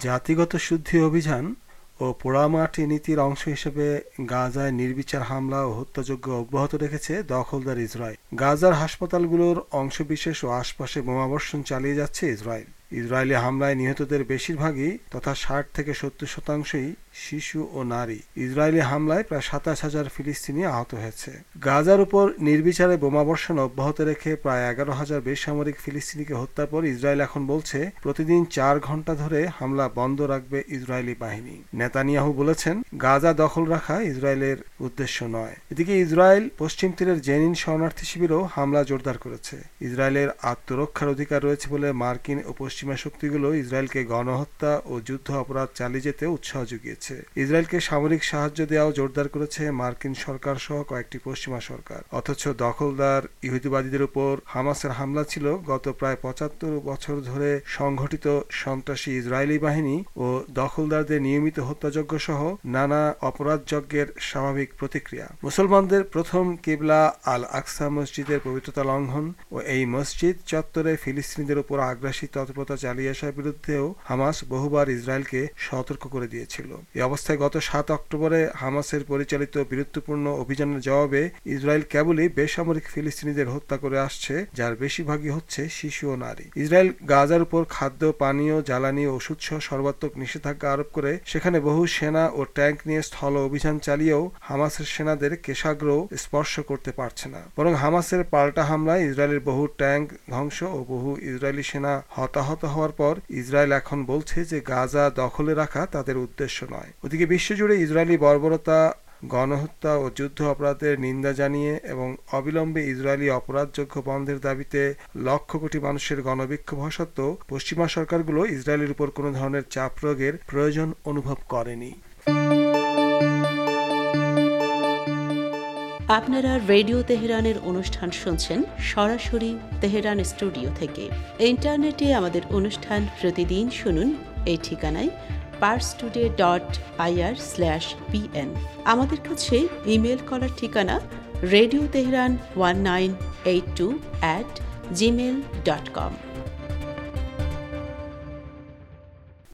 জাতিগত শুদ্ধি অভিযান ও পোড়ামাটি নীতির অংশ হিসেবে গাজায় নির্বিচার হামলা ও হত্যাযজ্ঞ অব্যাহত রেখেছে দখলদার ইসরায়েল। গাজার হাসপাতালগুলোর অংশবিশেষ ও আশপাশে বোমাবর্ষণ চালিয়ে যাচ্ছে ইসরায়েল। ইসরায়েলি হামলায় নিহতদের বেশিরভাগই তথা 60-70% শিশু ও নারী। ইসরায়েলি হামলায় প্রায় 27,000 ফিলিস্তিনি আহত হয়েছে। গাজার উপর নির্বিচারে বোমাবর্ষণ অব্যাহত রেখে প্রায় 11,000 বেসামরিক ফিলিস্তিনিকে হত্যার পর ইসরায়েল এখন বলছে প্রতিদিন 4 ঘন্টা ধরে হামলা বন্ধ রাখবে ইসরায়েলি বাহিনী। নেতানিয়াহু বলেছেন, গাজা দখল রাখা ইসরায়েলের উদ্দেশ্য নয়। এদিকে ইসরায়েল পশ্চিম তীরের জেনিন শরণার্থী শিবিরেও হামলা জোরদার করেছে। ইসরায়েলের আত্মরক্ষার অধিকার রয়েছে বলে মার্কিন ও পশ্চিমা শক্তিগুলো ইসরায়েলকে গণহত্যা ও যুদ্ধ অপরাধ চালিয়ে যেতে উৎসাহ জুগিয়েছে। ইসরায়েলকে সামরিক সাহায্য দেওয়াও জোরদার করেছে মার্কিন সরকার সহ কয়েকটি পশ্চিমা সরকার। অথচ দখলদার ইহুদিবাদীদের উপর হামাসের হামলা ছিল গত প্রায় 75 বছর ধরে সংঘটিত সন্ত্রাসী ইসরায়েলি বাহিনী ও দখলদারদের নিয়মিত হত্যাযজ্ঞ সহ নানা অপরাধযজ্ঞের স্বাভাবিক প্রতিক্রিয়া। মুসলমানদের প্রথম কিবলা আল আকসা মসজিদের পবিত্রতা লঙ্ঘন ও এই মসজিদ চত্বরে ফিলিস্তিনিদের উপর আগ্রাসী তৎপরতা চালিয়ে আসার বিরুদ্ধেও হামাস বহুবার ইসরায়েলকে সতর্ক করে দিয়েছিল। এই অবস্থায় গত 7 অক্টোবরে হামাসের পরিচালিত বীরত্বপূর্ণ অভিযানের জবাবে ইসরায়েল কেবলই বেসামরিক ফিলিস্তিনিদের হত্যা করে আসছে, যার বেশিরভাগই হচ্ছে শিশু ও নারী। ইসরায়েল গাজার উপর খাদ্য, পানীয়, জ্বালানি ও ওষুধ সহ সর্বাত্মক নিষেধাজ্ঞা আরোপ করে সেখানে বহু সেনা ও ট্যাঙ্ক নিয়ে স্থল অভিযান চালিয়েও হামাসের সেনাদের কেশাগ্রও স্পর্শ করতে পারছে না। বরং হামাসের পাল্টা হামলায় ইসরায়েলের বহু ট্যাঙ্ক ধ্বংস ও বহু ইসরায়েলি সেনা হতাহত হওয়ার পর ইসরায়েল এখন বলছে যে গাজা দখলে রাখা তাদের উদ্দেশ্য নয়। ওদিকে বিশ্বজুড়ে ইসরায়েলি বর্বরতা, গণহত্যা ও যুদ্ধ অপরাধের নিন্দা জানিয়ে এবং অবিলম্বে ইসরায়েলি অপরাধযোগ্য বন্ধের দাবিতে লক্ষ কোটি মানুষের গণবিক্ষোভ হওয়া সত্ত্বেও পশ্চিমা সরকারগুলো ইসরায়েলের উপর কোনো ধরনের চাপ প্রয়োগের প্রয়োজন অনুভব করেনি। আপনারা রেডিও তেহরানের অনুষ্ঠান শুনছেন সরাসরি তেহরান স্টুডিও থেকে। ইন্টারনেটে আমাদের অনুষ্ঠান প্রতিদিন শুনুন এই ঠিকানায় parstoday.ir/pn। আমাদের কাছে ইমেল করার ঠিকানা radiotehran1982@gmail.com।